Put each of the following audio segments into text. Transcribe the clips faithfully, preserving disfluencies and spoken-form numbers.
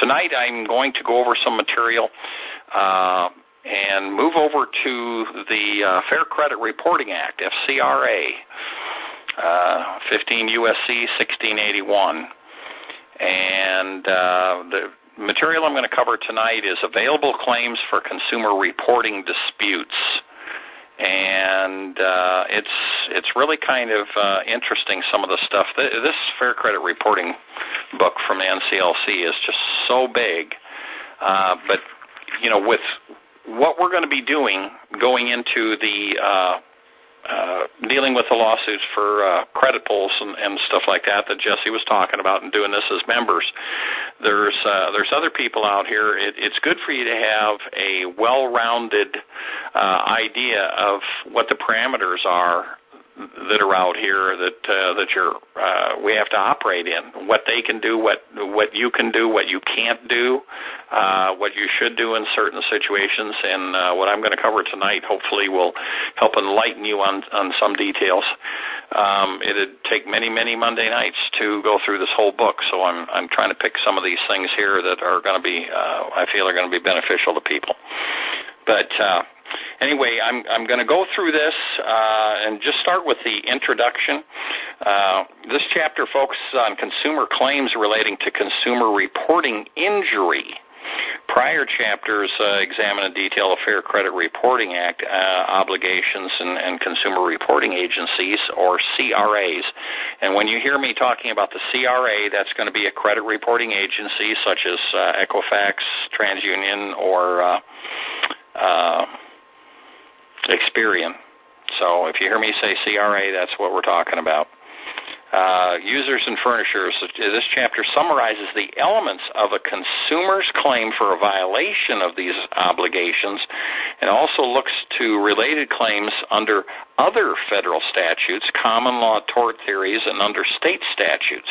tonight I'm going to go over some material uh, and move over to the uh, Fair Credit Reporting Act, F C R A, uh, fifteen U S C sixteen eighty-one. And uh, the material I'm going to cover tonight is available claims for consumer reporting disputes. And uh, it's it's really kind of uh, interesting, some of the stuff. This Fair Credit Reporting book from the N C L C is just so big. Uh, but, you know, with what we're going to be doing going into the uh, uh, dealing with the lawsuits for uh, credit pulls and, and stuff like that that Jesse was talking about, and doing this as members, there's uh, there's other people out here. It, it's good for you to have a well-rounded uh, idea of what the parameters are that are out here that uh, that you're uh, we have to operate in. What they can do, what what you can do, what you can't do, uh, what you should do in certain situations, and uh, what I'm going to cover tonight hopefully will help enlighten you on on some details. Um, it'd take many many Monday nights to go through this whole book, so I'm I'm trying to pick some of these things here that are going to be uh, I feel are going to be beneficial to people. But uh, Anyway, I'm, I'm going to go through this uh, and just start with the introduction. Uh, this chapter focuses on consumer claims relating to consumer reporting injury. Prior chapters uh, examine in detail the Fair Credit Reporting Act uh, obligations and, and consumer reporting agencies, or C R As. And when you hear me talking about the C R A, that's going to be a credit reporting agency such as uh, Equifax, TransUnion, or uh, uh, Experian. So if you hear me say C R A, that's what we're talking about. Uh, users and furnishers. This chapter summarizes the elements of a consumer's claim for a violation of these obligations, and also looks to related claims under other federal statutes, common law tort theories, and under state statutes.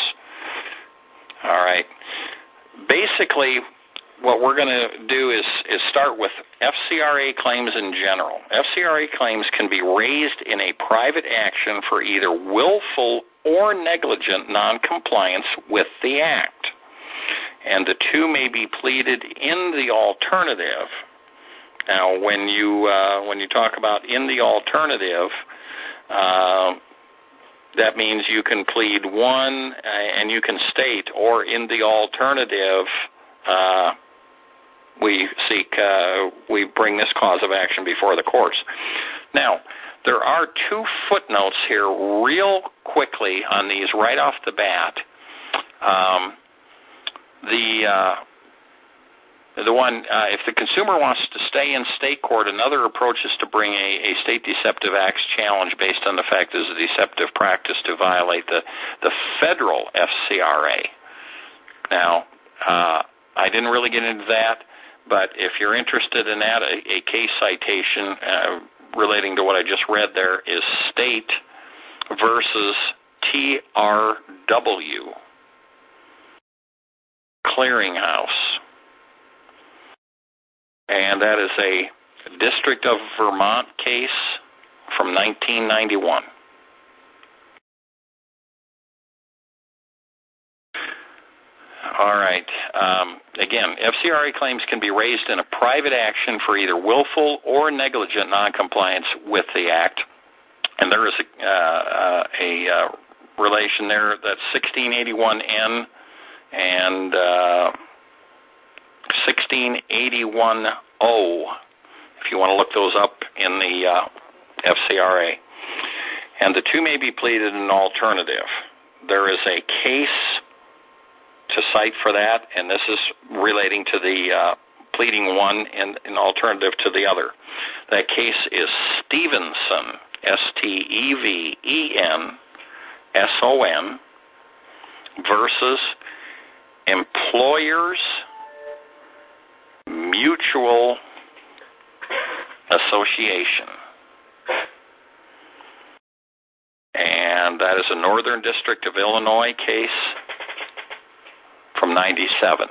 All right. Basically, what we're going to do is, is start with F C R A claims in general. F C R A claims can be raised in a private action for either willful or negligent noncompliance with the Act, and the two may be pleaded in the alternative. Now, when you uh, when you talk about in the alternative, uh, that means you can plead one uh, and you can state, or in the alternative, uh, we seek, uh, we bring this cause of action before the courts. Now, there are two footnotes here real quickly on these right off the bat. Um, the uh, the one, uh, if the consumer wants to stay in state court, another approach is to bring a, a state deceptive acts challenge based on the fact there's a deceptive practice to violate the, the federal F C R A. Now, uh, I didn't really get into that, but if you're interested in that, a, a case citation uh, relating to what I just read there is State versus T R W Clearinghouse. And that is a District of Vermont case from nineteen ninety-one. All right. Um, again, F C R A claims can be raised in a private action for either willful or negligent noncompliance with the Act. And there is a, uh, a uh, relation there that's sixteen eighty-one N and uh, sixteen eighty-one O, if you want to look those up in the uh, F C R A. And the two may be pleaded in alternative. There is a case to cite for that, and this is relating to the uh, pleading one and an alternative to the other. That case is Stevenson, S T E V E N S O N, versus Employers Mutual Association. And that is a Northern District of Illinois case from ninety-seven.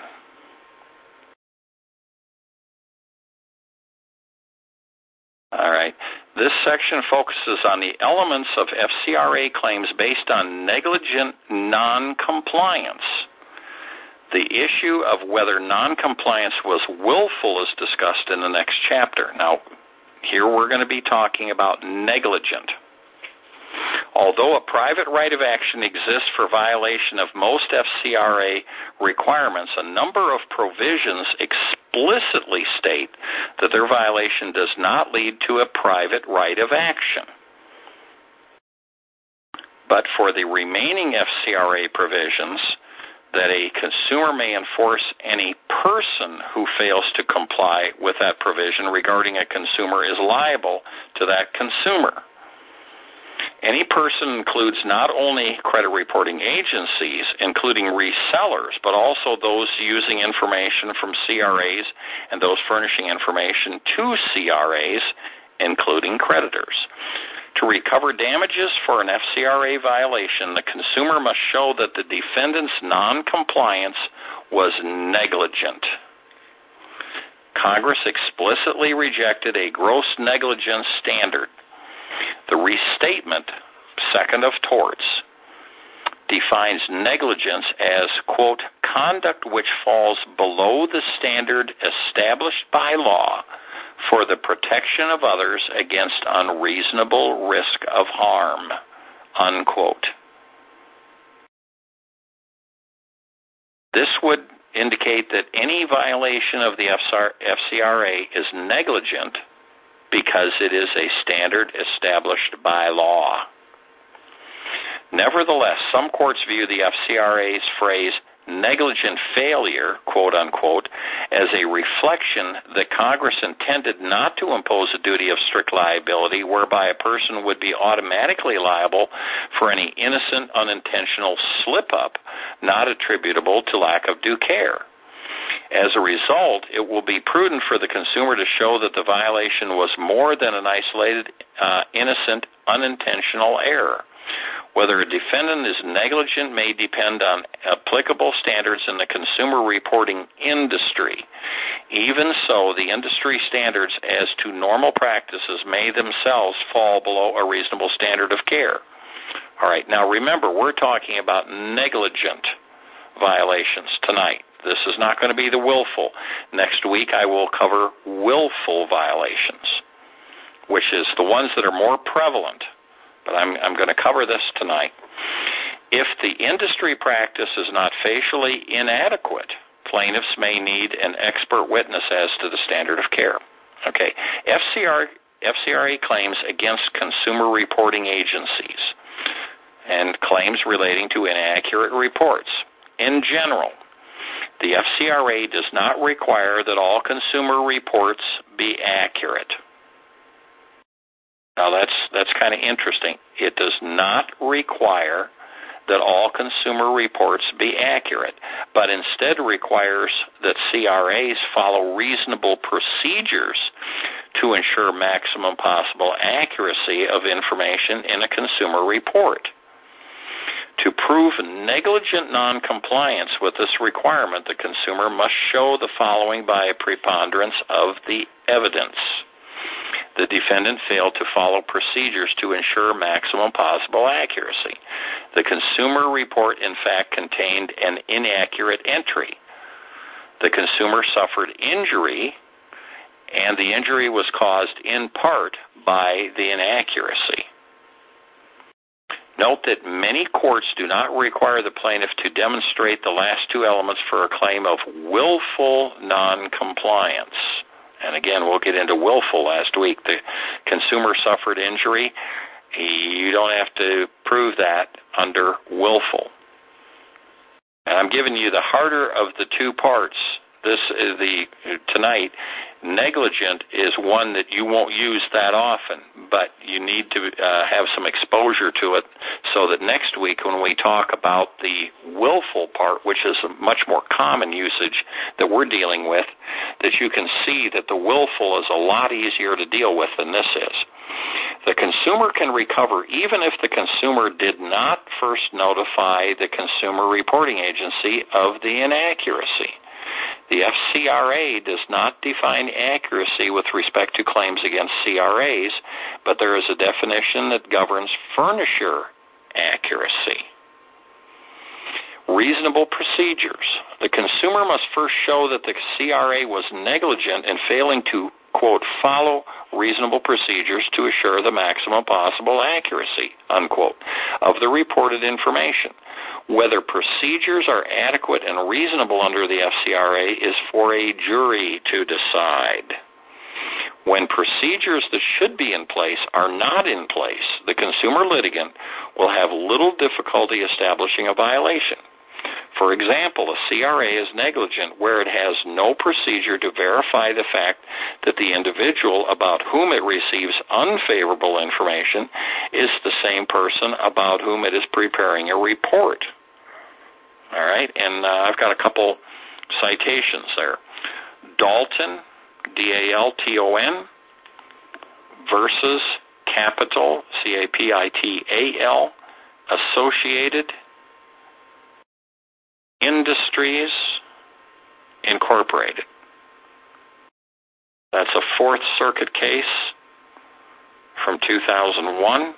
All right. This section focuses on the elements of F C R A claims based on negligent noncompliance. The issue of whether noncompliance was willful is discussed in the next chapter. Now, here we're going to be talking about negligent. Although a private right of action exists for violation of most F C R A requirements, a number of provisions explicitly state that their violation does not lead to a private right of action. But for the remaining F C R A provisions, that a consumer may enforce any person who fails to comply with that provision regarding a consumer is liable to that consumer. Any person includes not only credit reporting agencies, including resellers, but also those using information from C R As and those furnishing information to C R As, including creditors. To recover damages for an F C R A violation, the consumer must show that the defendant's noncompliance was negligent. Congress explicitly rejected a gross negligence standard. The restatement, second of torts, defines negligence as, quote, conduct which falls below the standard established by law for the protection of others against unreasonable risk of harm, unquote. This would indicate that any violation of the F C R A is negligent because it is a standard established by law. Nevertheless, some courts view the F C R A's phrase negligent failure, quote unquote, as a reflection that Congress intended not to impose a duty of strict liability whereby a person would be automatically liable for any innocent, unintentional slip-up not attributable to lack of due care. As a result, it will be prudent for the consumer to show that the violation was more than an isolated, uh, innocent, unintentional error. Whether a defendant is negligent may depend on applicable standards in the consumer reporting industry. Even so, the industry standards as to normal practices may themselves fall below a reasonable standard of care. All right, now remember, we're talking about negligent violations tonight. This is not going to be the willful. Next week I will cover willful violations, which is the ones that are more prevalent. But I'm, I'm going to cover this tonight. If the industry practice is not facially inadequate, plaintiffs may need an expert witness as to the standard of care. Okay, F C R, F C R A claims against consumer reporting agencies and claims relating to inaccurate reports. In general, the F C R A does not require that all consumer reports be accurate. Now, that's that's kind of interesting. It does not require that all consumer reports be accurate, but instead requires that C R As follow reasonable procedures to ensure maximum possible accuracy of information in a consumer report. To prove negligent noncompliance with this requirement, the consumer must show the following by a preponderance of the evidence. The defendant failed to follow procedures to ensure maximum possible accuracy. The consumer report, in fact, contained an inaccurate entry. The consumer suffered injury, and the injury was caused in part by the inaccuracy. Note that many courts do not require the plaintiff to demonstrate the last two elements for a claim of willful noncompliance. And again, we'll get into willful last week. The consumer suffered injury. You don't have to prove that under willful. And I'm giving you the harder of the two parts. This is the, tonight, negligent is one that you won't use that often, but you need to uh, have some exposure to it so that next week when we talk about the willful part, which is a much more common usage that we're dealing with, that you can see that the willful is a lot easier to deal with than this is. The consumer can recover even if the consumer did not first notify the consumer reporting agency of the inaccuracy. The F C R A does not define accuracy with respect to claims against C R As, but there is a definition that governs furnisher accuracy. Reasonable procedures. The consumer must first show that the C R A was negligent in failing to, quote, follow reasonable procedures to assure the maximum possible accuracy, unquote, of the reported information. Whether procedures are adequate and reasonable under the F C R A is for a jury to decide. When procedures that should be in place are not in place, the consumer litigant will have little difficulty establishing a violation. For example, a C R A is negligent where it has no procedure to verify the fact that the individual about whom it receives unfavorable information is the same person about whom it is preparing a report. All right, and uh, I've got a couple citations there. Dalton, D A L T O N, versus Capital, C A P I T A L, Associated Industries Incorporated. That's a Fourth Circuit case from two thousand one.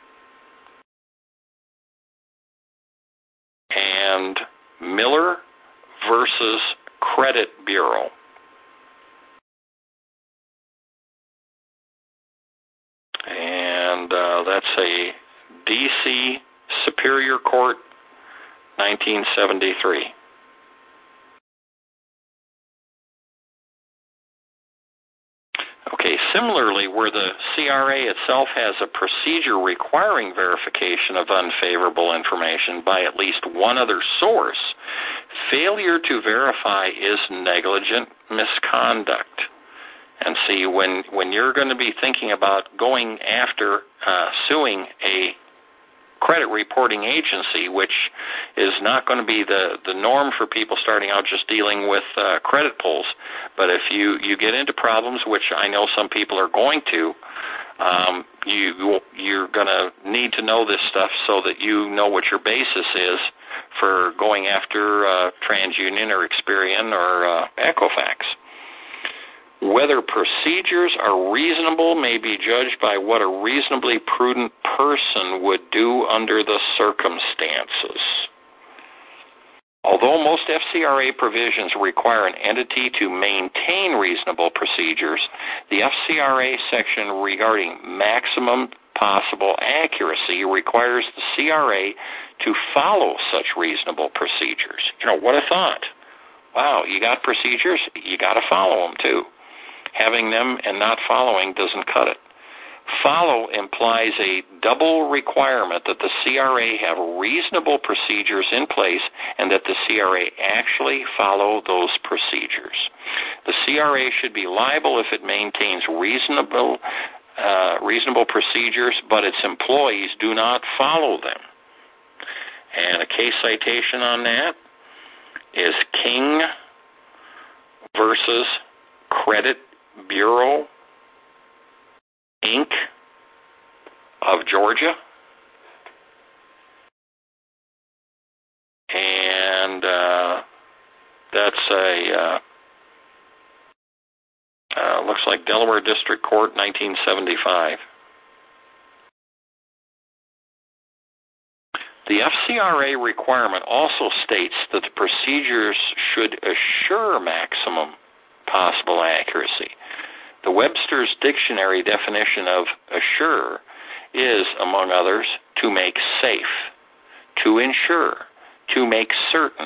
And Miller versus Credit Bureau. And uh, that's a D C Superior Court, nineteen seventy-three. Okay, similarly, where the C R A itself has a procedure requiring verification of unfavorable information by at least one other source, failure to verify is negligent misconduct. And see, when, when you're going to be thinking about going after uh, suing a credit reporting agency, which is not going to be the, the norm for people starting out just dealing with uh, credit pulls. But if you, you get into problems, which I know some people are going to, um, you, you're going to need to know this stuff so that you know what your basis is for going after uh, TransUnion or Experian or uh, Equifax. Whether procedures are reasonable may be judged by what a reasonably prudent person would do under the circumstances. Although most F C R A provisions require an entity to maintain reasonable procedures, the F C R A section regarding maximum possible accuracy requires the C R A to follow such reasonable procedures. You know, what a thought. Wow, you got procedures, you got to follow them too. Having them and not following doesn't cut it. Follow implies a double requirement that the C R A have reasonable procedures in place and that the C R A actually follow those procedures. The C R A should be liable if it maintains reasonable, uh, reasonable procedures, but its employees do not follow them. And a case citation on that is King versus Credit Bureau, Incorporated of Georgia. And uh, that's a, uh, uh, looks like Delaware District Court, nineteen seventy-five. The F C R A requirement also states that the procedures should assure maximum possible accuracy. The Webster's Dictionary definition of assure is, among others, to make safe, to ensure, to make certain.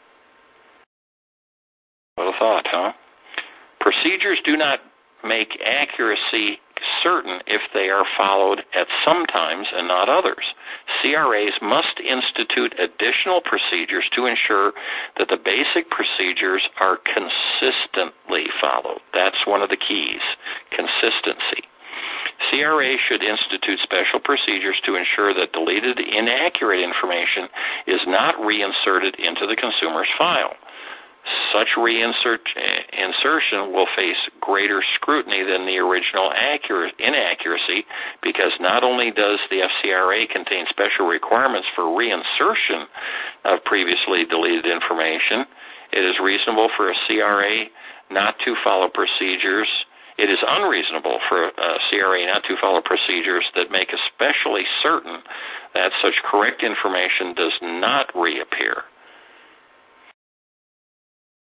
What a thought, huh? Procedures do not make accuracy certain if they are followed at some times and not others. C R As must institute additional procedures to ensure that the basic procedures are consistently followed. That's one of the keys, consistency. C R A should institute special procedures to ensure that deleted inaccurate information is not reinserted into the consumer's file. Such reinsertion will face greater scrutiny than the original accurate inaccuracy because not only does the F C R A contain special requirements for reinsertion of previously deleted information, it is reasonable for a C R A not to follow procedures. It is unreasonable for a C R A not to follow procedures that make especially certain that such correct information does not reappear.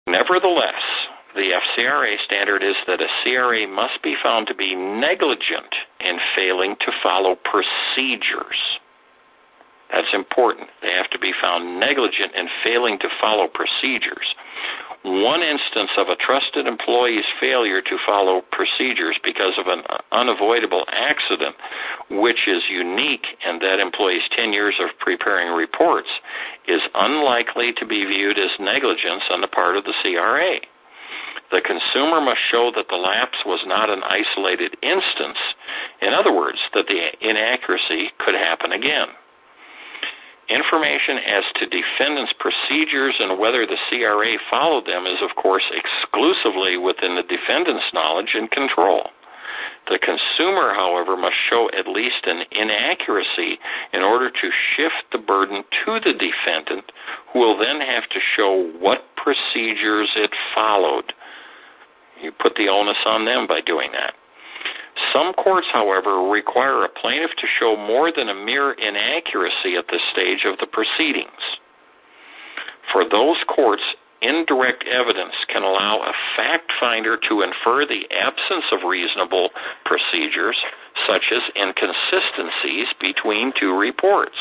Nevertheless, the F C R A standard is that a C R A must be found to be negligent in failing to follow procedures. That's important. They have to be found negligent in failing to follow procedures. One instance of a trusted employee's failure to follow procedures because of an unavoidable accident, which is unique in that employee's ten years of preparing reports, is unlikely to be viewed as negligence on the part of the C R A. The consumer must show that the lapse was not an isolated instance. In other words, that the inaccuracy could happen again. Information as to defendant's procedures and whether the C R A followed them is, of course, exclusively within the defendant's knowledge and control. The consumer, however, must show at least an inaccuracy in order to shift the burden to the defendant, who will then have to show what procedures it followed. You put the onus on them by doing that. Some courts, however, require a plaintiff to show more than a mere inaccuracy at this stage of the proceedings. For those courts, indirect evidence can allow a fact finder to infer the absence of reasonable procedures, such as inconsistencies between two reports.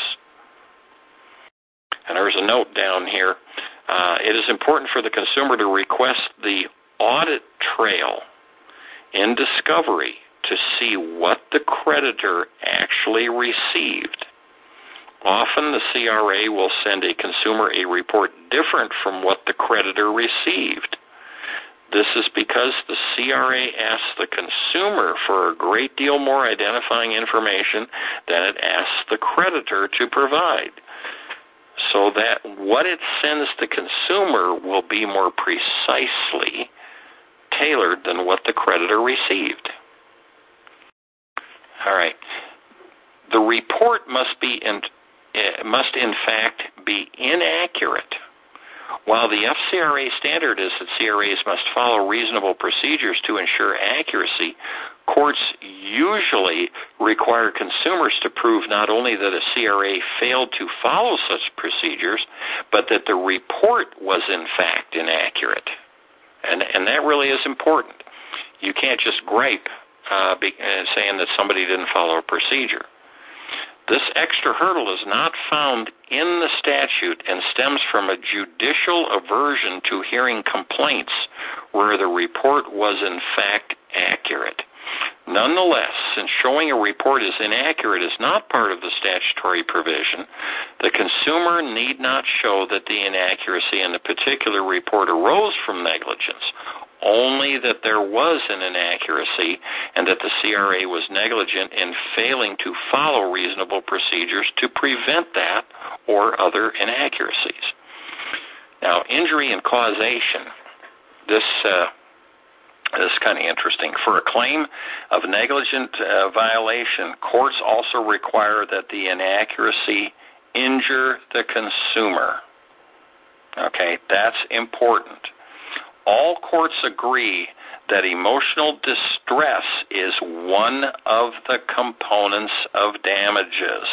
And there's a note down here. Uh, it is important for the consumer to request the audit trail in discovery to see what the creditor actually received. Often the C R A will send a consumer a report different from what the creditor received. This is because the C R A asks the consumer for a great deal more identifying information than it asks the creditor to provide, so that what it sends the consumer will be more precisely tailored than what the creditor received. All right. The report must be in, uh, must in fact be inaccurate. While the F C R A standard is that C R As must follow reasonable procedures to ensure accuracy, courts usually require consumers to prove not only that a C R A failed to follow such procedures, but that the report was in fact inaccurate. And, and that really is important. You can't just gripe uh, be, uh, saying that somebody didn't follow a procedure. This extra hurdle is not found in the statute and stems from a judicial aversion to hearing complaints where the report was in fact accurate. Nonetheless, since showing a report is inaccurate is not part of the statutory provision, the consumer need not show that the inaccuracy in the particular report arose from negligence, only that there was an inaccuracy and that the C R A was negligent in failing to follow reasonable procedures to prevent that or other inaccuracies. Now, injury and causation, this uh, This is kind of interesting. For a claim of negligent uh, violation, courts also require that the inaccuracy injure the consumer. Okay, that's important. All courts agree that emotional distress is one of the components of damages.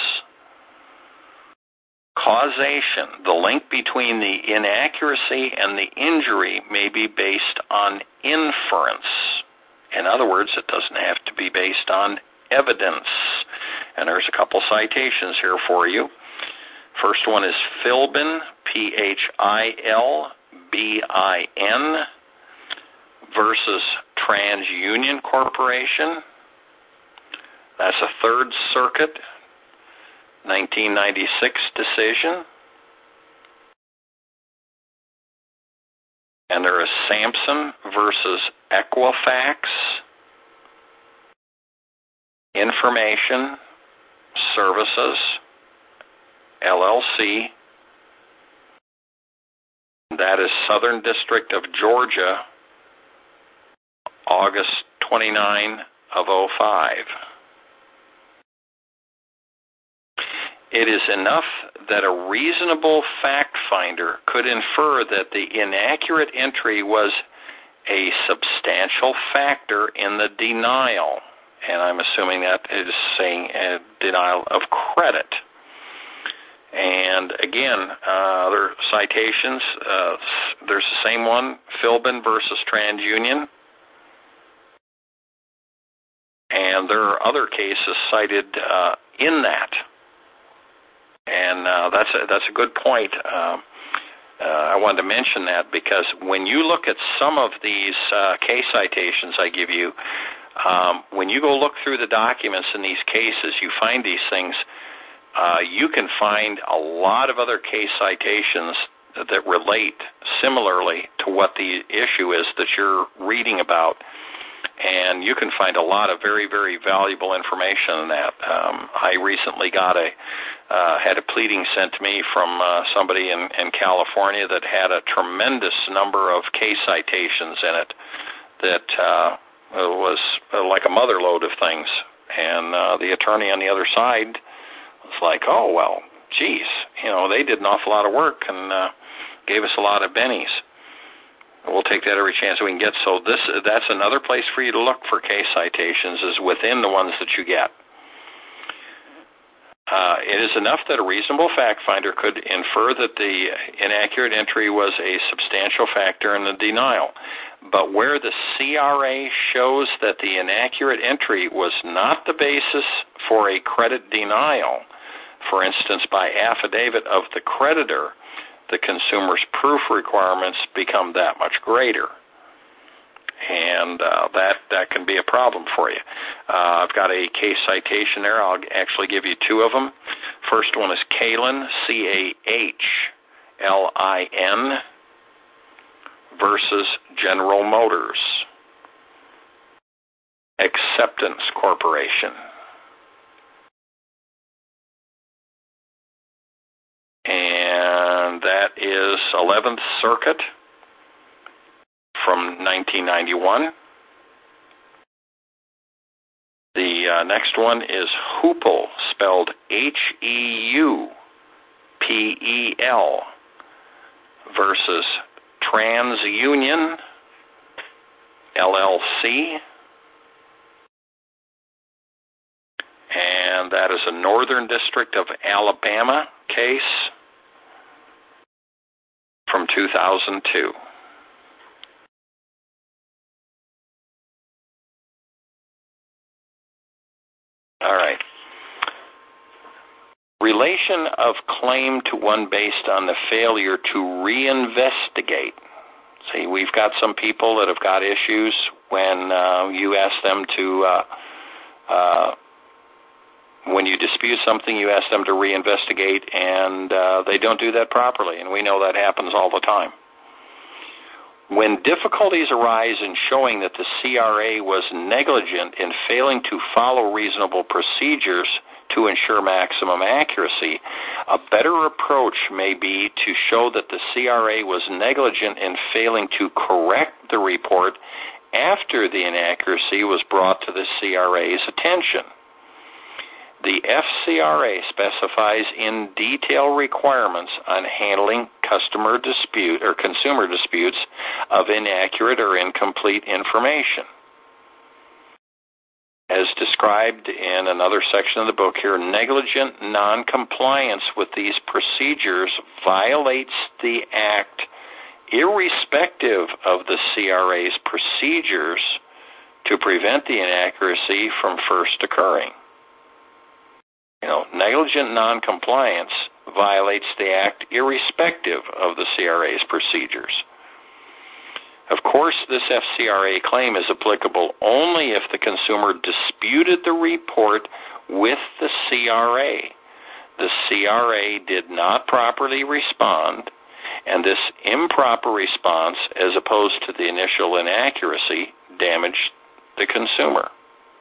Causation, the link between the inaccuracy and the injury, may be based on inference. In other words, it doesn't have to be based on evidence. And there's a couple citations here for you. First one is Philbin, P H I L B I N, versus TransUnion Corporation. That's a Third Circuit nineteen ninety-six decision. And there is Sampson versus Equifax, Information Services, L L C. That is Southern District of Georgia, August twenty-ninth of oh five. It is enough that a reasonable fact finder could infer that the inaccurate entry was a substantial factor in the denial, and I'm assuming that is saying a denial of credit. And again, uh, other citations, uh, there's the same one, Philbin versus TransUnion. And there are other cases cited uh, in that. And uh, that's, a, that's a good point. Uh, uh, I wanted to mention that because when you look at some of these uh, case citations I give you, um, when you go look through the documents in these cases, you find these things. Uh, you can find a lot of other case citations that relate similarly to what the issue is that you're reading about, and you can find a lot of very, very valuable information in that. Um, I recently got a uh, had a pleading sent to me from uh, somebody in, in California that had a tremendous number of case citations in it that uh, was uh, like a mother lode of things, and uh, the attorney on the other side. It's like, oh, well, geez, you know, they did an awful lot of work and uh, gave us a lot of bennies. We'll take that every chance we can get. So this that's another place for you to look for case citations is within the ones that you get. Uh, it is enough that a reasonable fact finder could infer that the inaccurate entry was a substantial factor in the denial. But where the C R A shows that the inaccurate entry was not the basis for a credit denial, for instance, by affidavit of the creditor, the consumer's proof requirements become that much greater. And uh, that, that can be a problem for you. Uh, I've got a case citation there. I'll actually give you two of them. First one is Cahlin, C A H L I N, versus General Motors Acceptance Corporation. And that is eleventh Circuit from nineteen ninety-one. The uh, next one is Hupel, spelled H E U P E L, versus TransUnion, L L C. And that is a Northern District of Alabama case from two thousand two. All right. Relation of claim to one based on the failure to reinvestigate. See, we've got some people that have got issues when uh, you ask them to, uh, uh, when you dispute something, you ask them to reinvestigate, and uh, they don't do that properly, and we know that happens all the time. When difficulties arise in showing that the C R A was negligent in failing to follow reasonable procedures to ensure maximum accuracy, a better approach may be to show that the C R A was negligent in failing to correct the report after the inaccuracy was brought to the C R A's attention. The F C R A specifies in detail requirements on handling customer dispute or consumer disputes of inaccurate or incomplete information. As described in another section of the book here, negligent noncompliance with these procedures violates the Act irrespective of the C R A's procedures to prevent the inaccuracy from first occurring. You know, negligent noncompliance violates the Act irrespective of the C R A's procedures. Of course, this F C R A claim is applicable only if the consumer disputed the report with the C R A. The C R A did not properly respond, and this improper response, as opposed to the initial inaccuracy, damaged the consumer.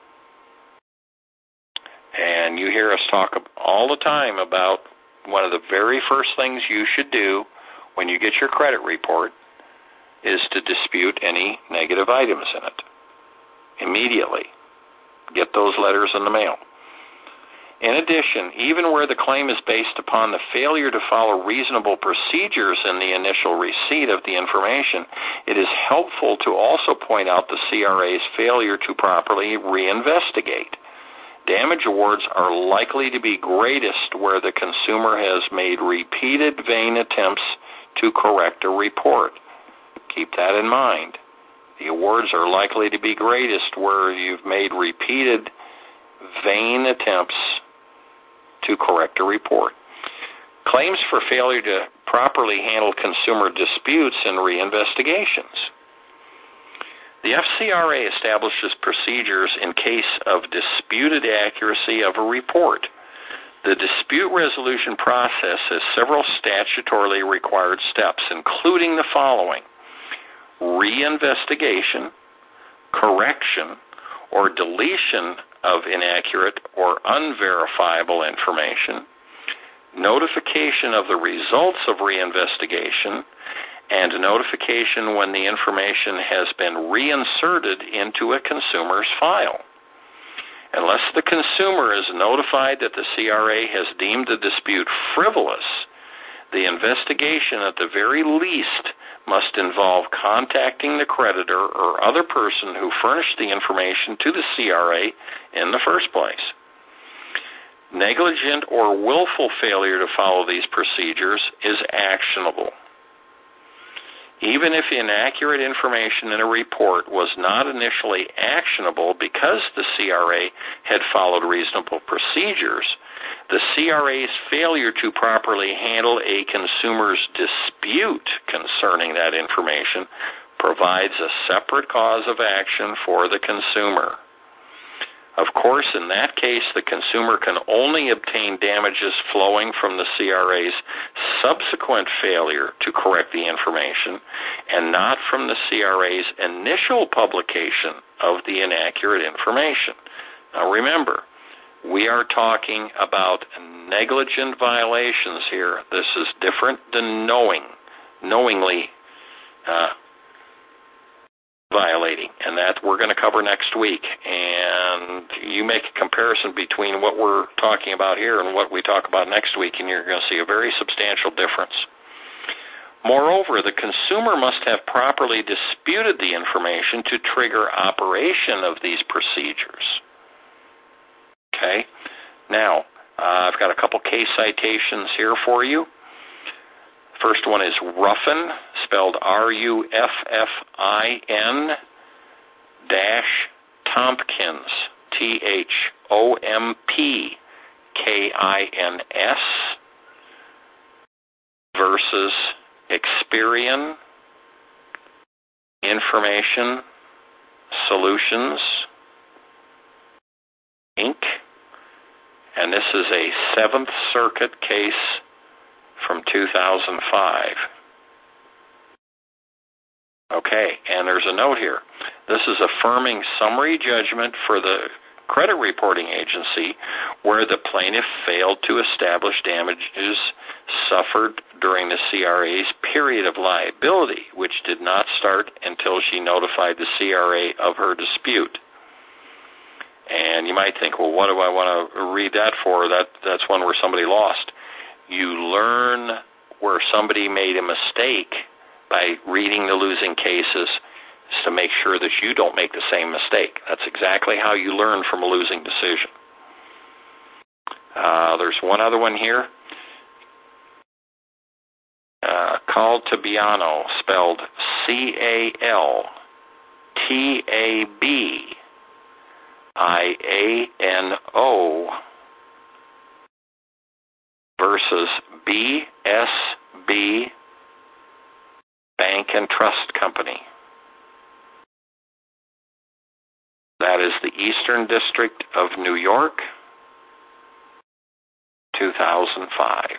And you hear us talk all the time about one of the very first things you should do when you get your credit report is to dispute any negative items in it. Immediately. Get those letters in the mail. In addition, even where the claim is based upon the failure to follow reasonable procedures in the initial receipt of the information, it is helpful to also point out the C R A's failure to properly reinvestigate. Damage awards are likely to be greatest where the consumer has made repeated vain attempts to correct a report. Keep that in mind. The awards are likely to be greatest where you've made repeated vain attempts to correct a report. Claims for failure to properly handle consumer disputes and reinvestigations. The F C R A establishes procedures in case of disputed accuracy of a report. The dispute resolution process has several statutorily required steps, including the following: reinvestigation, correction, or deletion of inaccurate or unverifiable information, notification of the results of reinvestigation, and notification when the information has been reinserted into a consumer's file. Unless the consumer is notified that the C R A has deemed the dispute frivolous, the investigation at the very least must involve contacting the creditor or other person who furnished the information to the C R A in the first place. Negligent or willful failure to follow these procedures is actionable. Even if inaccurate information in a report was not initially actionable because the C R A had followed reasonable procedures, the C R A's failure to properly handle a consumer's dispute concerning that information provides a separate cause of action for the consumer. Of course, in that case, the consumer can only obtain damages flowing from the C R A's subsequent failure to correct the information and not from the C R A's initial publication of the inaccurate information. Now remember, we are talking about negligent violations here. This is different than knowing, knowingly uh, violating, and that we're going to cover next week. And you make a comparison between what we're talking about here and what we talk about next week, and you're going to see a very substantial difference. Moreover, the consumer must have properly disputed the information to trigger operation of these procedures. Okay? Now, uh, I've got a couple case citations here for you. First one is Ruffin, spelled R U F F I N, dash Tompkins, T H O M P K I N S, versus Experian Information Solutions, Incorporated. And this is a Seventh Circuit case from two thousand five. Okay, and there's a note here. This is affirming summary judgment for the credit reporting agency where the plaintiff failed to establish damages suffered during the C R A's period of liability, which did not start until she notified the C R A of her dispute. And you might think, well, what do I want to read that for? That that's one where somebody lost. You learn where somebody made a mistake by reading the losing cases to make sure that you don't make the same mistake. That's exactly how you learn from a losing decision. Uh, there's one other one here. Uh, Caltabiano, spelled C A L T A B I A N O, versus B S B Bank and Trust Company. That is the Eastern District of New York, two thousand five.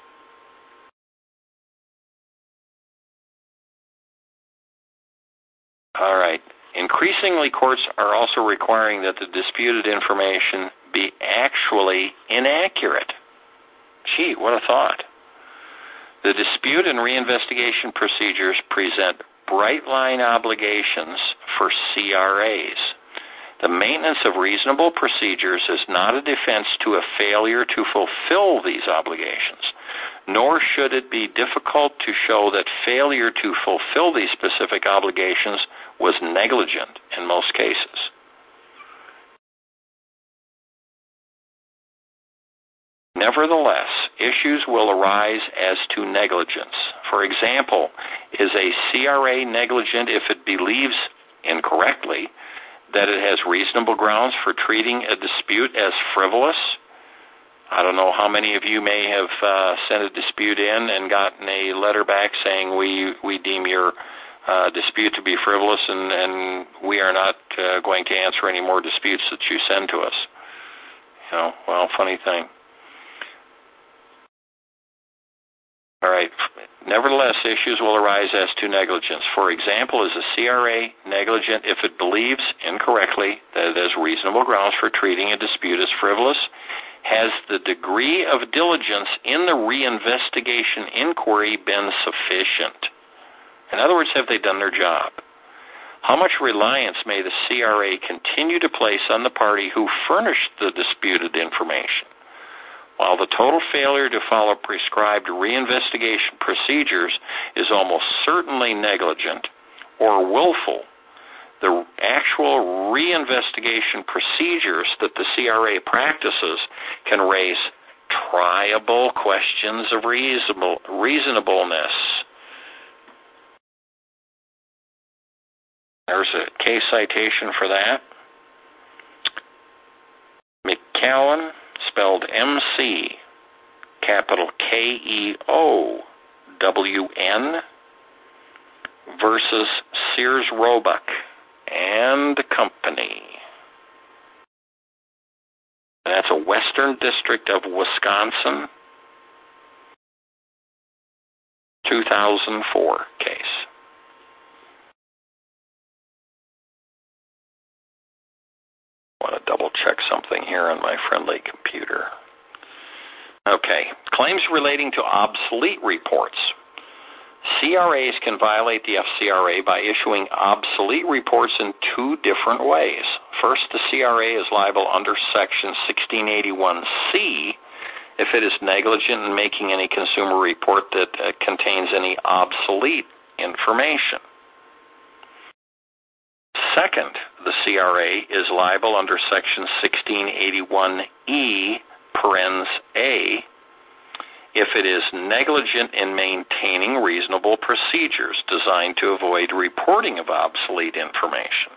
All right. Increasingly, courts are also requiring that the disputed information be actually inaccurate. Gee, what a thought. The dispute and reinvestigation procedures present bright-line obligations for C R As. The maintenance of reasonable procedures is not a defense to a failure to fulfill these obligations, nor should it be difficult to show that failure to fulfill these specific obligations was negligent in most cases. Nevertheless, issues will arise as to negligence. For example, is a C R A negligent if it believes incorrectly that it has reasonable grounds for treating a dispute as frivolous? I don't know how many of you may have uh, sent a dispute in and gotten a letter back saying we, we deem your uh, dispute to be frivolous and, and we are not uh, going to answer any more disputes that you send to us. You know, well, funny thing. All right. Nevertheless, issues will arise as to negligence. For example, is a C R A negligent if it believes incorrectly that it has reasonable grounds for treating a dispute as frivolous? Has the degree of diligence in the reinvestigation inquiry been sufficient? In other words, have they done their job? How much reliance may the C R A continue to place on the party who furnished the disputed information? While the total failure to follow prescribed reinvestigation procedures is almost certainly negligent or willful, the actual reinvestigation procedures that the C R A practices can raise triable questions of reasonable, reasonableness. There's a case citation for that. McKeown, spelled M C, capital K E O W N, versus Sears Roebuck and Company. And that's a Western District of Wisconsin, two thousand four case. I want to double check something here on my friendly computer. Okay, claims relating to obsolete reports. C R As can violate the F C R A by issuing obsolete reports in two different ways. First, the C R A is liable under Section sixteen eighty-one C if it is negligent in making any consumer report that uh, contains any obsolete information. Second, the C R A is liable under Section sixteen eighty-one E, parens A, if it is negligent in maintaining reasonable procedures designed to avoid reporting of obsolete information.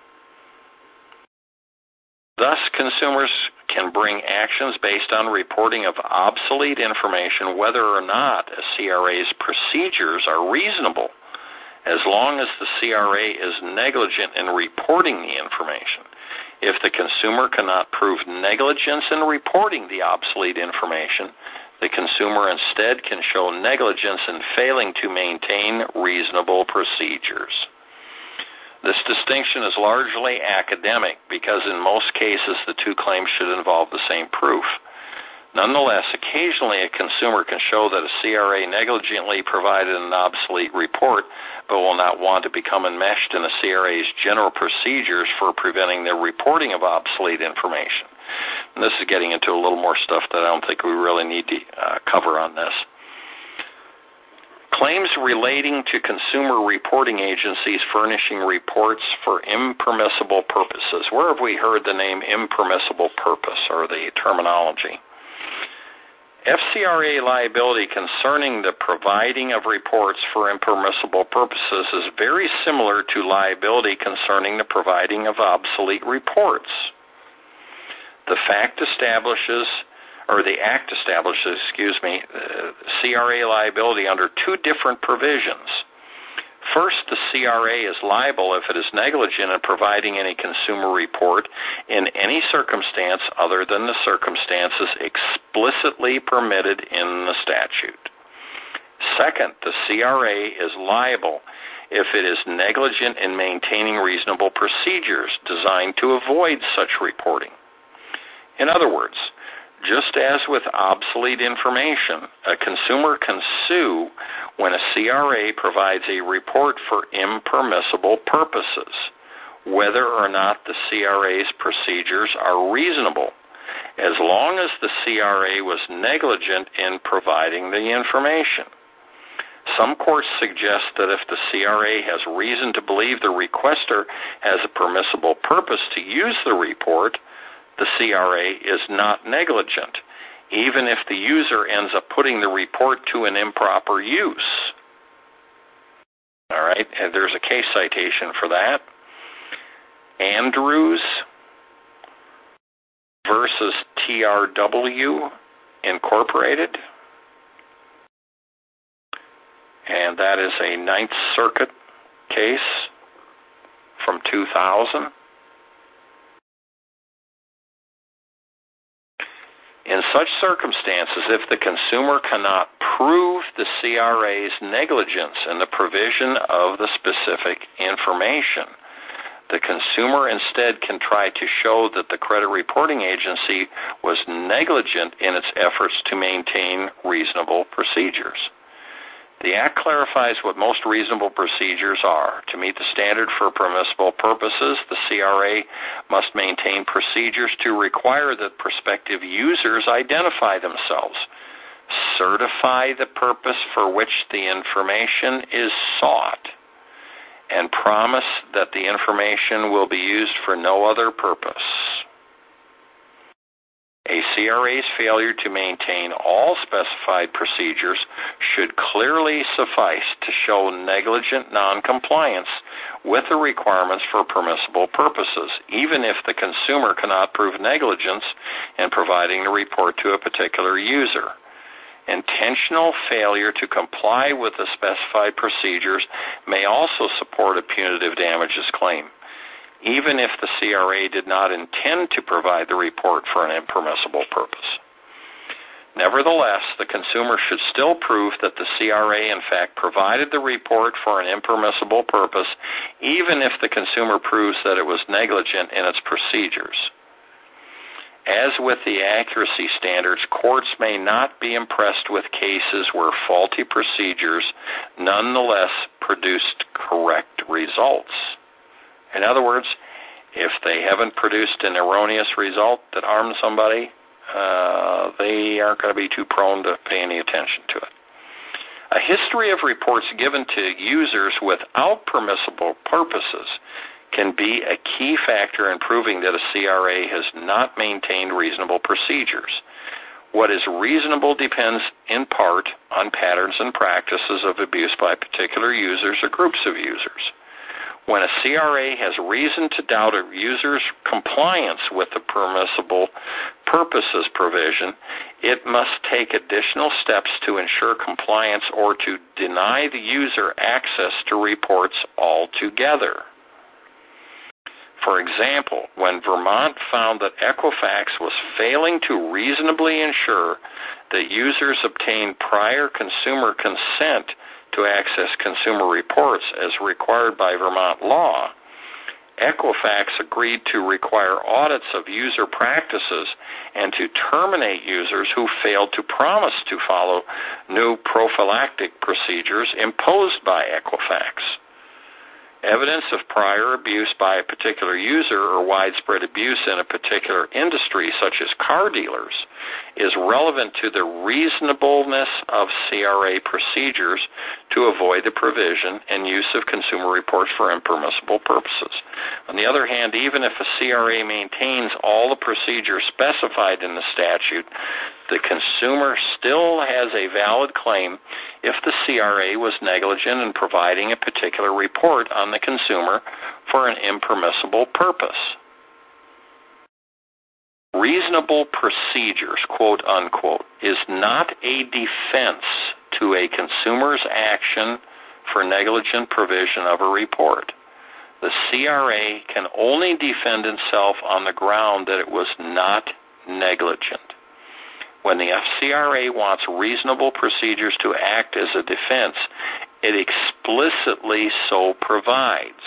Thus, consumers can bring actions based on reporting of obsolete information whether or not a C R A's procedures are reasonable, as long as the C R A is negligent in reporting the information. If the consumer cannot prove negligence in reporting the obsolete information, the consumer instead can show negligence in failing to maintain reasonable procedures. This distinction is largely academic because in most cases the two claims should involve the same proof. Nonetheless, occasionally a consumer can show that a C R A negligently provided an obsolete report but will not want to become enmeshed in a C R A's general procedures for preventing the reporting of obsolete information. And this is getting into a little more stuff that I don't think we really need to uh, cover on this. Claims relating to consumer reporting agencies furnishing reports for impermissible purposes. Where have we heard the name impermissible purpose or the terminology? F C R A liability concerning the providing of reports for impermissible purposes is very similar to liability concerning the providing of obsolete reports. The fact establishes, or the Act establishes, excuse me, uh, C R A liability under two different provisions. First, the C R A is liable if it is negligent in providing any consumer report in any circumstance other than the circumstances explicitly permitted in the statute. Second, the C R A is liable if it is negligent in maintaining reasonable procedures designed to avoid such reporting. In other words, just as with obsolete information, a consumer can sue when a C R A provides a report for impermissible purposes, whether or not the C R A's procedures are reasonable, as long as the C R A was negligent in providing the information. Some courts suggest that if the C R A has reason to believe the requester has a permissible purpose to use the report, the C R A is not negligent, even if the user ends up putting the report to an improper use. All right, and there's a case citation for that. Andrews versus T R W Incorporated. And that is a Ninth Circuit case from two thousand. In such circumstances, if the consumer cannot prove the C R A's negligence in the provision of the specific information, the consumer instead can try to show that the credit reporting agency was negligent in its efforts to maintain reasonable procedures. The Act clarifies what most reasonable procedures are. To meet the standard for permissible purposes, the C R A must maintain procedures to require that prospective users identify themselves, certify the purpose for which the information is sought, and promise that the information will be used for no other purpose. A C R A's failure to maintain all specified procedures should clearly suffice to show negligent noncompliance with the requirements for permissible purposes, even if the consumer cannot prove negligence in providing the report to a particular user. Intentional failure to comply with the specified procedures may also support a punitive damages claim, even if the C R A did not intend to provide the report for an impermissible purpose. Nevertheless, the consumer should still prove that the C R A in fact provided the report for an impermissible purpose, even if the consumer proves that it was negligent in its procedures. As with the accuracy standards, courts may not be impressed with cases where faulty procedures nonetheless produced correct results. In other words, if they haven't produced an erroneous result that harms somebody, uh, they aren't going to be too prone to pay any attention to it. A history of reports given to users without permissible purposes can be a key factor in proving that a C R A has not maintained reasonable procedures. What is reasonable depends in part on patterns and practices of abuse by particular users or groups of users. When a C R A has reason to doubt a user's compliance with the permissible purposes provision, it must take additional steps to ensure compliance or to deny the user access to reports altogether. For example, when Vermont found that Equifax was failing to reasonably ensure that users obtained prior consumer consent to access consumer reports as required by Vermont law, Equifax agreed to require audits of user practices and to terminate users who failed to promise to follow new prophylactic procedures imposed by Equifax. Evidence of prior abuse by a particular user or widespread abuse in a particular industry, such as car dealers, is relevant to the reasonableness of C R A procedures to avoid the provision and use of consumer reports for impermissible purposes. On the other hand, even if a C R A maintains all the procedures specified in the statute, the consumer still has a valid claim if the C R A was negligent in providing a particular report on the consumer for an impermissible purpose. Reasonable procedures, quote unquote, is not a defense to a consumer's action for negligent provision of a report. The C R A can only defend itself on the ground that it was not negligent. When the F C R A wants reasonable procedures to act as a defense, it explicitly so provides.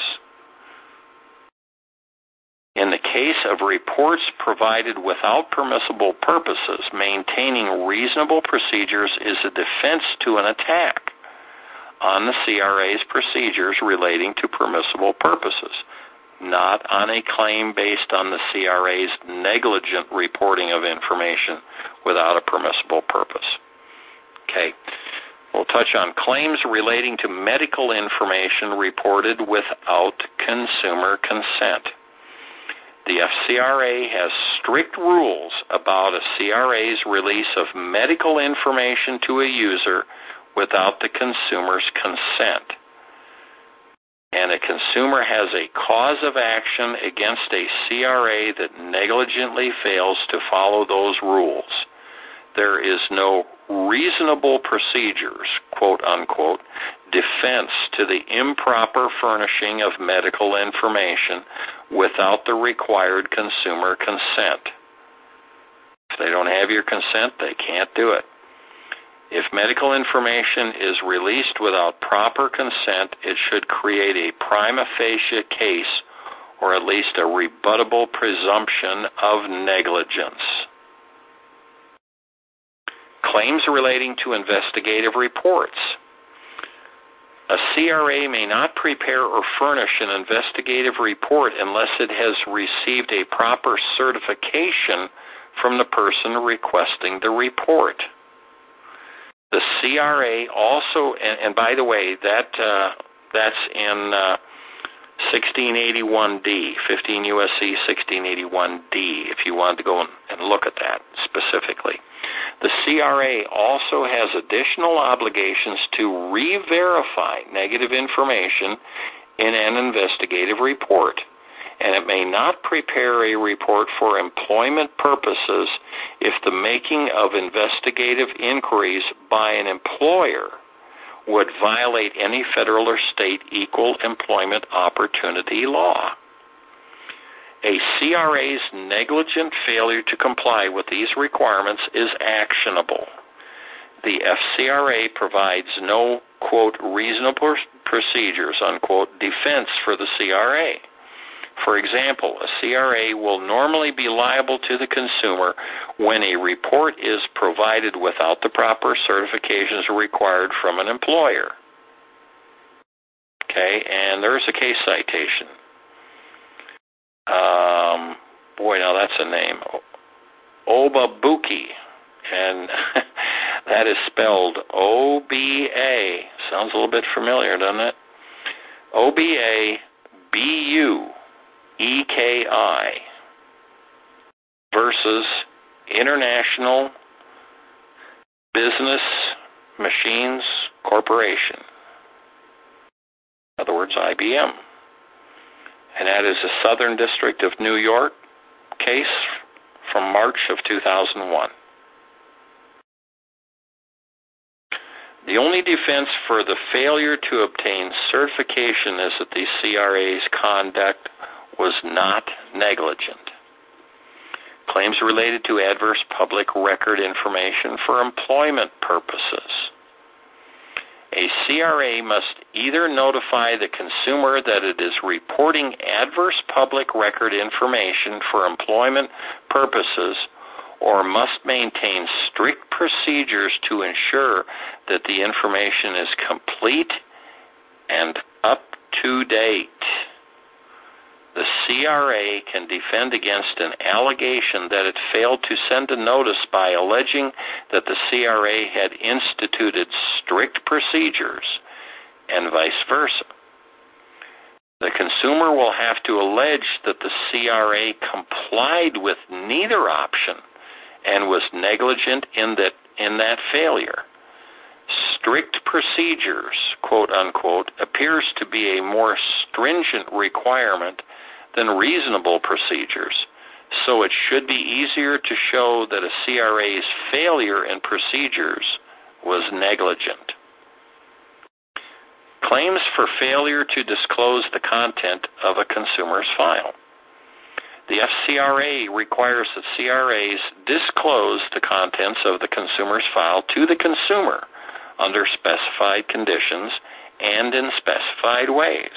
In the case of reports provided without permissible purposes, maintaining reasonable procedures is a defense to an attack on the C R A's procedures relating to permissible purposes, not on a claim based on the C R A's negligent reporting of information without a permissible purpose. Okay. We'll touch on claims relating to medical information reported without consumer consent. The F C R A has strict rules about a C R A's release of medical information to a user without the consumer's consent. And a consumer has a cause of action against a C R A that negligently fails to follow those rules. There is no reasonable procedures, quote unquote, defense to the improper furnishing of medical information without the required consumer consent. If they don't have your consent, they can't do it. If medical information is released without proper consent, it should create a prima facie case or at least a rebuttable presumption of negligence. Claims relating to investigative reports. A C R A may not prepare or furnish an investigative report unless it has received a proper certification from the person requesting the report. The C R A also, and, and by the way, that uh, that's in uh, sixteen eighty-one D, fifteen U S C sixteen eighty-one D, if you wanted to go and look at that specifically. The C R A also has additional obligations to re-verify negative information in an investigative report, and it may not prepare a report for employment purposes if the making of investigative inquiries by an employer would violate any federal or state equal employment opportunity law. A C R A's negligent failure to comply with these requirements is actionable. The F C R A provides no, quote, reasonable procedures, unquote, defense for the C R A. For example, a C R A will normally be liable to the consumer when a report is provided without the proper certifications required from an employer. Okay, and there's a case citation. Um, boy, now that's a name. Obabuki, and that is spelled O B A. Sounds a little bit familiar, doesn't it? O B A B U E K I versus International Business Machines Corporation. In other words, I B M. And that is a Southern District of New York case from March of two thousand one. The only defense for the failure to obtain certification is that the C R A's conduct was not negligent. Claims related to adverse public record information for employment purposes. A C R A must either notify the consumer that it is reporting adverse public record information for employment purposes or must maintain strict procedures to ensure that the information is complete and up to date. The C R A can defend against an allegation that it failed to send a notice by alleging that the C R A had instituted strict procedures and vice versa. The consumer will have to allege that the C R A complied with neither option and was negligent in that, in that failure. Strict procedures, quote unquote, appears to be a more stringent requirement than reasonable procedures, so it should be easier to show that a C R A's failure in procedures was negligent. Claims for failure to disclose the content of a consumer's file. The F C R A requires that C R As disclose the contents of the consumer's file to the consumer under specified conditions and in specified ways.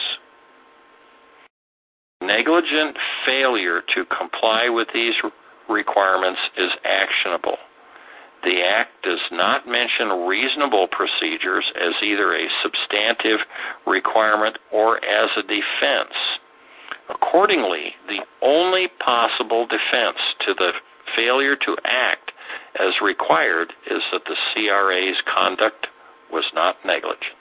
Negligent failure to comply with these requirements is actionable. The Act does not mention reasonable procedures as either a substantive requirement or as a defense. Accordingly, the only possible defense to the failure to act as required is that the C R A's conduct was not negligent.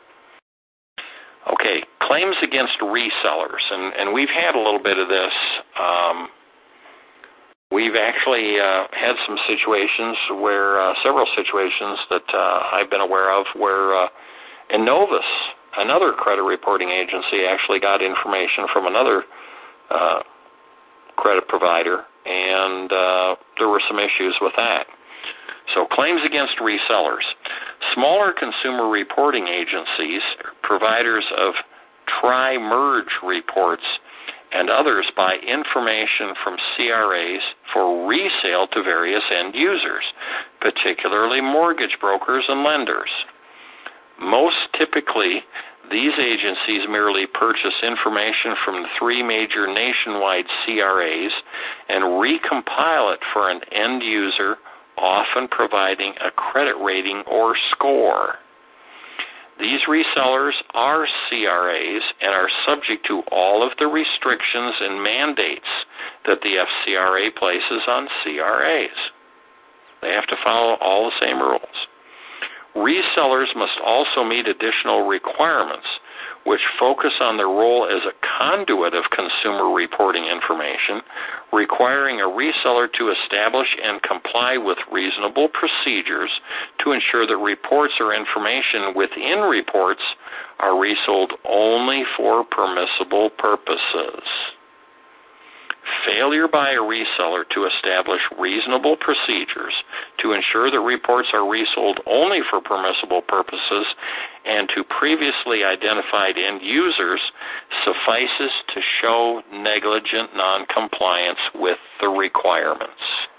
Okay, claims against resellers, and, and we've had a little bit of this Um, we've actually uh, had some situations where, uh, several situations that uh, I've been aware of where uh, Innovus, another credit reporting agency, actually got information from another uh, credit provider, and uh, there were some issues with that. So claims against resellers. Smaller consumer reporting agencies, providers of tri-merge reports, and others buy information from C R As for resale to various end users, particularly mortgage brokers and lenders. Most typically, these agencies merely purchase information from the three major nationwide C R As and recompile it for an end user, often providing a credit rating or score. These resellers are C R As and are subject to all of the restrictions and mandates that the F C R A places on C R As. They have to follow all the same rules. Resellers must also meet additional requirements which focus on their role as a conduit of consumer reporting information, requiring a reseller to establish and comply with reasonable procedures to ensure that reports or information within reports are resold only for permissible purposes. Failure by a reseller to establish reasonable procedures to ensure that reports are resold only for permissible purposes and to previously identified end users suffices to show negligent noncompliance with the requirements.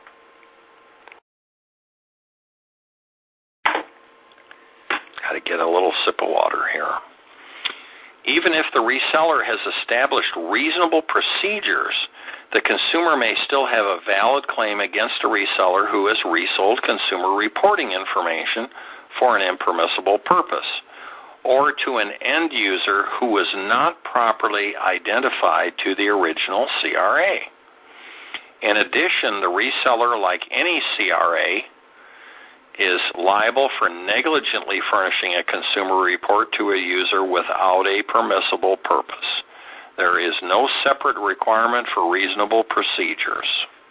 Got to get a little sip of water here. Even if the reseller has established reasonable procedures, the consumer may still have a valid claim against a reseller who has resold consumer reporting information for an impermissible purpose, or to an end user who was not properly identified to the original C R A. In addition, the reseller, like any C R A, is liable for negligently furnishing a consumer report to a user without a permissible purpose. There is no separate requirement for reasonable procedures.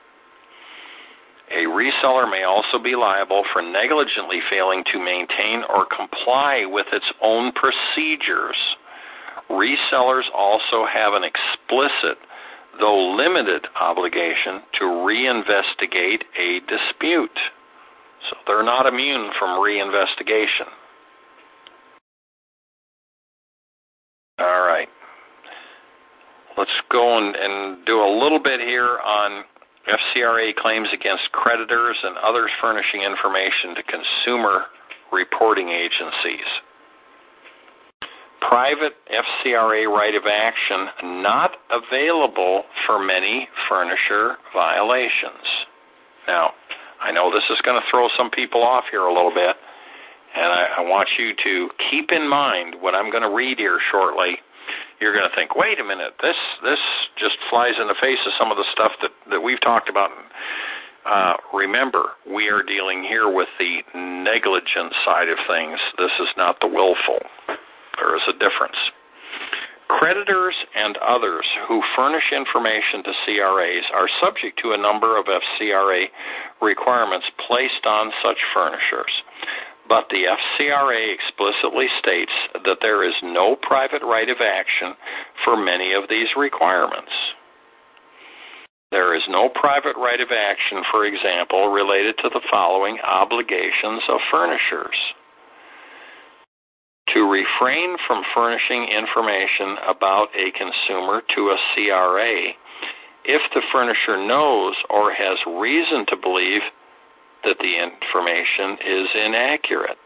A reseller may also be liable for negligently failing to maintain or comply with its own procedures. Resellers also have an explicit, though limited, obligation to reinvestigate a dispute. So they're not immune from reinvestigation. All right. Let's go and, and do a little bit here on F C R A claims against creditors and others furnishing information to consumer reporting agencies. Private F C R A right of action not available for many furnisher violations. Now, I know this is going to throw some people off here a little bit, and I, I want you to keep in mind what I'm going to read here shortly. You're going to think, wait a minute, this this just flies in the face of some of the stuff that, that we've talked about. Uh, remember, we are dealing here with the negligent side of things. This is not the willful. There is a difference. Creditors and others who furnish information to C R As are subject to a number of F C R A requirements placed on such furnishers. But the F C R A explicitly states that there is no private right of action for many of these requirements. There is no private right of action, for example, related to the following obligations of furnishers: to refrain from furnishing information about a consumer to a C R A if the furnisher knows or has reason to believe that the information is inaccurate.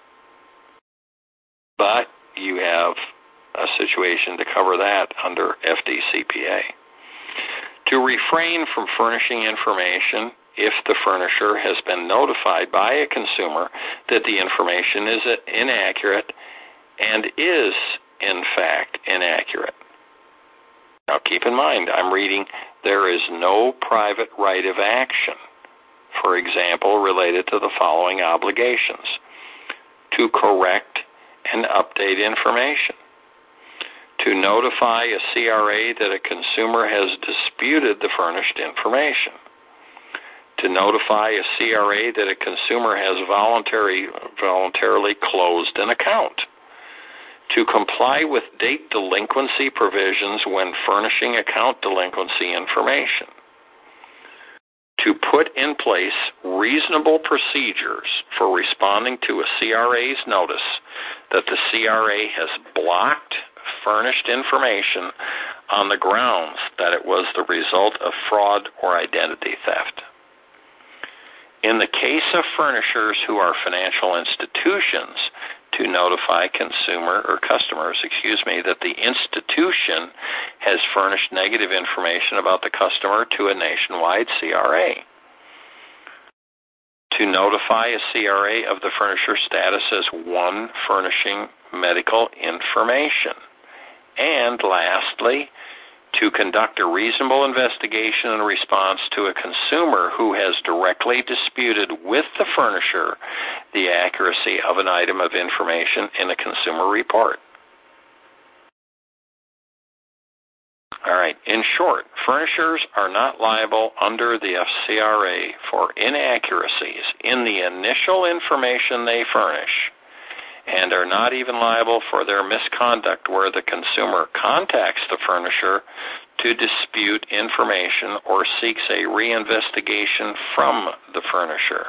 But you have a situation to cover that under F D C P A. To refrain from furnishing information if the furnisher has been notified by a consumer that the information is inaccurate and is, in fact, inaccurate. Now keep in mind, I'm reading, there is no private right of action, for example, related to the following obligations: to correct and update information, To notify a C R A that a consumer has disputed the furnished information. To notify a C R A that a consumer has voluntary, voluntarily closed an account. To comply with date delinquency provisions when furnishing account delinquency information. To put in place reasonable procedures for responding to a C R A's notice that the C R A has blocked furnished information on the grounds that it was the result of fraud or identity theft. In the case of furnishers who are financial institutions, to notify consumer or customers, excuse me, that the institution has furnished negative information about the customer to a nationwide C R A. To notify a C R A of the furnisher status as one furnishing medical information. And lastly, to conduct a reasonable investigation in response to a consumer who has directly disputed with the furnisher the accuracy of an item of information in a consumer report. All right. In short, furnishers are not liable under the F C R A for inaccuracies in the initial information they furnish, and are not even liable for their misconduct where the consumer contacts the furnisher to dispute information or seeks a reinvestigation from the furnisher.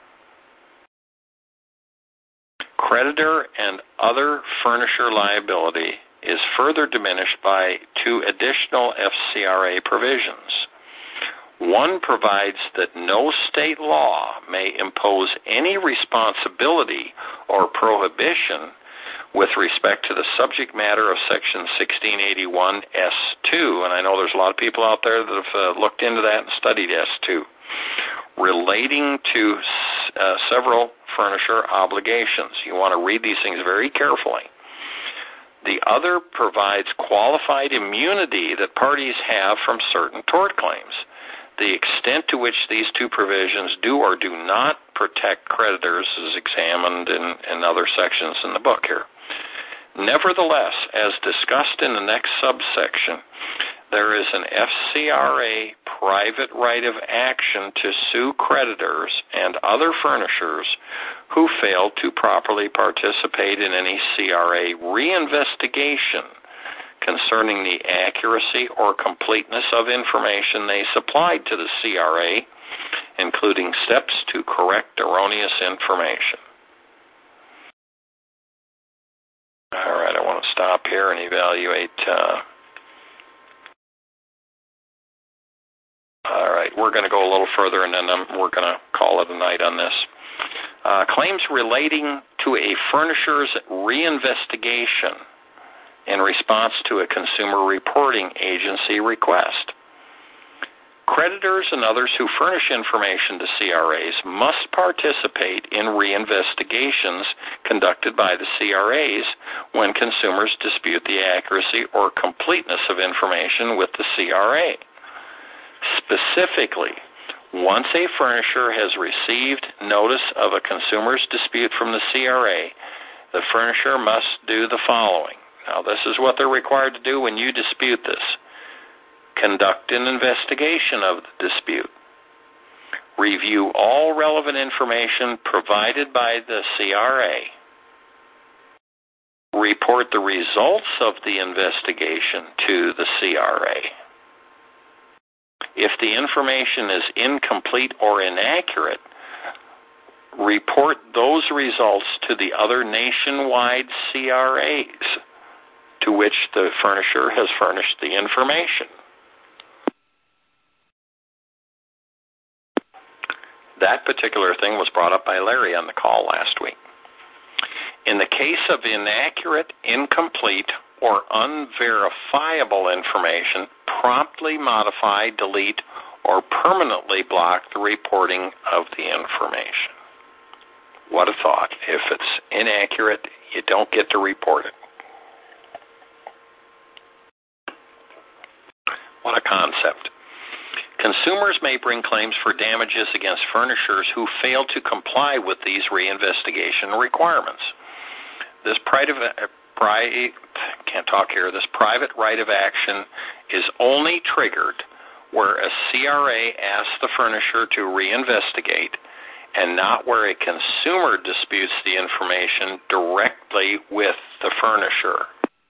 Creditor and other furnisher liability is further diminished by two additional F C R A provisions. One provides that no state law may impose any responsibility or prohibition with respect to the subject matter of Section sixteen eighty-one S two, and I know there's a lot of people out there that have uh, looked into that and studied S two, relating to uh, several furnisher obligations. You want to read these things very carefully. The other provides qualified immunity that parties have from certain tort claims. The extent to which these two provisions do or do not protect creditors is examined in, in other sections in the book here. Nevertheless, as discussed in the next subsection, there is an F C R A private right of action to sue creditors and other furnishers who failed to properly participate in any C R A reinvestigation concerning the accuracy or completeness of information they supplied to the C R A, including steps to correct erroneous information. All right, I want to stop here and evaluate. Uh, all right, we're going to go a little further, and then um, we're going to call it a night on this. Uh, claims relating to a furnisher's reinvestigation in response to a consumer reporting agency request. Creditors and others who furnish information to C R As must participate in reinvestigations conducted by the C R As when consumers dispute the accuracy or completeness of information with the C R A. Specifically, once a furnisher has received notice of a consumer's dispute from the C R A, the furnisher must do the following. Now, this is what they're required to do when you dispute this. Conduct an investigation of the dispute. Review all relevant information provided by the C R A. Report the results of the investigation to the C R A. If the information is incomplete or inaccurate, report those results to the other nationwide C R As to which the furnisher has furnished the information. That particular thing was brought up by Larry on the call last week. In the case of inaccurate, incomplete, or unverifiable information, promptly modify, delete, or permanently block the reporting of the information. What a thought. If it's inaccurate, you don't get to report it. What a concept. Consumers may bring claims for damages against furnishers who fail to comply with these reinvestigation requirements. This private, pri, can't talk here. This private right of action is only triggered where a C R A asks the furnisher to reinvestigate and not where a consumer disputes the information directly with the furnisher.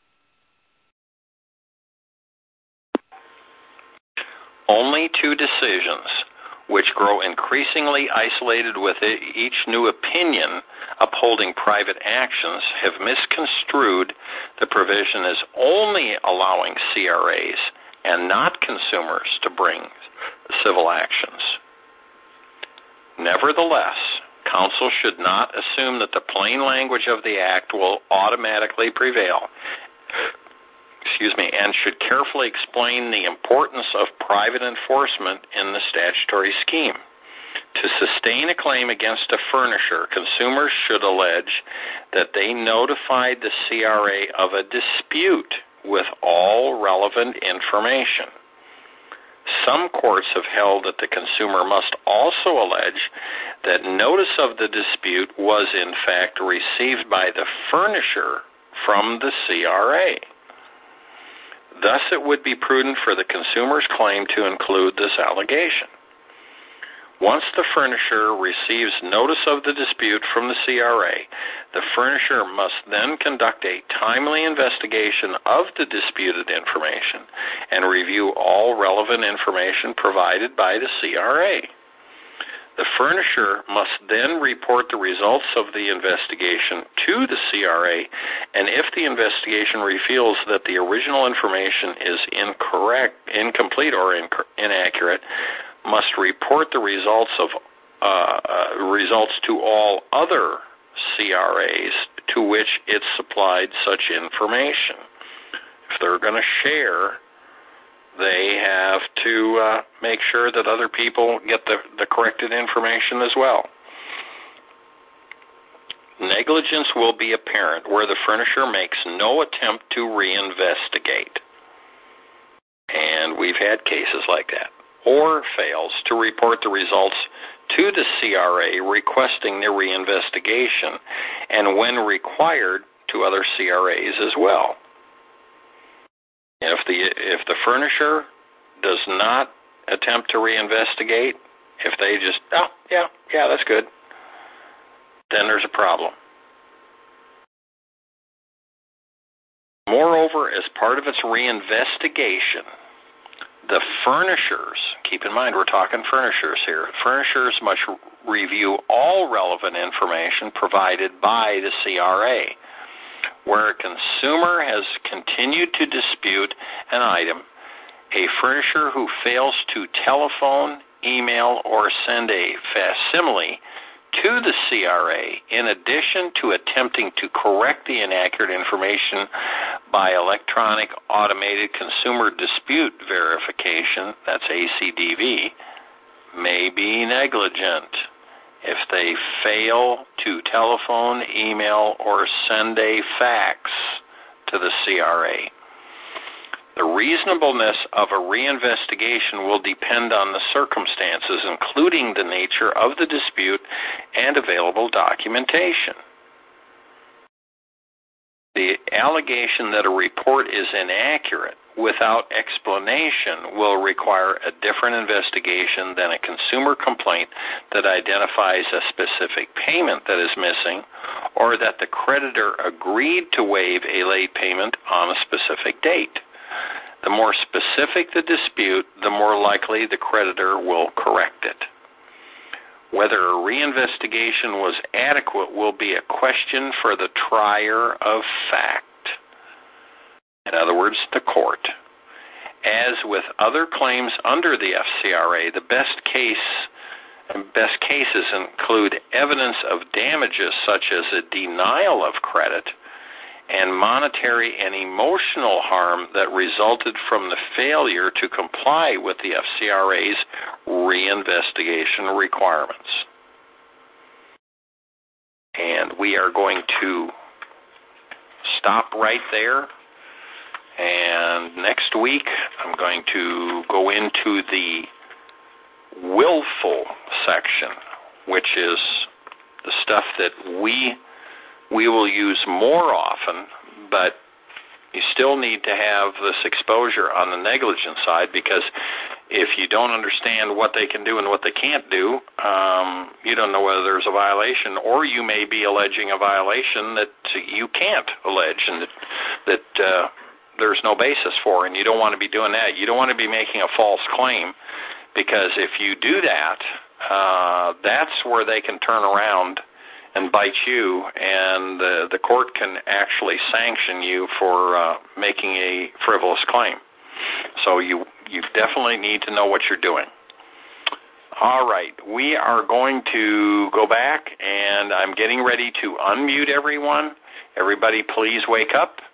Only two decisions, which grow increasingly isolated with each new opinion upholding private actions, have misconstrued the provision as only allowing C R As and not consumers to bring civil actions. Nevertheless, counsel should not assume that the plain language of the Act will automatically prevail. Excuse me, and should carefully explain the importance of private enforcement in the statutory scheme. To sustain a claim against a furnisher, consumers should allege that they notified the C R A of a dispute with all relevant information. Some courts have held that the consumer must also allege that notice of the dispute was in fact received by the furnisher from the C R A. Thus, it would be prudent for the consumer's claim to include this allegation. Once the furnisher receives notice of the dispute from the C R A, the furnisher must then conduct a timely investigation of the disputed information and review all relevant information provided by the C R A. The furnisher must then report the results of the investigation to the C R A, and if the investigation reveals that the original information is incorrect, incomplete, or inc- inaccurate, must report the results of uh, uh, results to all other C R As to which it supplied such information. If they're going to share, they have to uh, make sure that other people get the, the corrected information as well. Negligence will be apparent where the furnisher makes no attempt to reinvestigate. And we've had cases like that. Or fails to report the results to the C R A requesting the reinvestigation, and when required, to other C R As as well. If the if the furnisher does not attempt to reinvestigate, if they just, oh, yeah, yeah, that's good, then there's a problem. Moreover, as part of its reinvestigation, the furnishers, keep in mind we're talking furnishers here, furnishers must review all relevant information provided by the C R A. Where a consumer has continued to dispute an item, a furnisher who fails to telephone, email, or send a facsimile to the C R A, in addition to attempting to correct the inaccurate information by electronic automated consumer dispute verification, that's A C D V, may be negligent if they fail to telephone, email, or send a fax to the C R A. The reasonableness of a reinvestigation will depend on the circumstances, including the nature of the dispute and available documentation. The allegation that a report is inaccurate without explanation will require a different investigation than a consumer complaint that identifies a specific payment that is missing, or that the creditor agreed to waive a late payment on a specific date. The more specific the dispute, the more likely the creditor will correct it. Whether a reinvestigation was adequate will be a question for the trier of fact. In other words, the court. As with other claims under the F C R A, the best case best cases include evidence of damages such as a denial of credit and monetary and emotional harm that resulted from the failure to comply with the F C R A's reinvestigation requirements. And we are going to stop right there. And next week, I'm going to go into the willful section, which is the stuff that we we will use more often, but You still need to have this exposure on the negligence side, because if you don't understand what they can do and what they can't do, um, you don't know whether there's a violation, or you may be alleging a violation that you can't allege and that, that uh, there's no basis for, and you don't want to be doing that. You don't want to be making a false claim, because if you do that, uh, that's where they can turn around and bite you, and the, the court can actually sanction you for uh, making a frivolous claim. So you you definitely need to know what you're doing. All right, we are going to go back, and I'm getting ready to unmute everyone. Everybody, please wake up.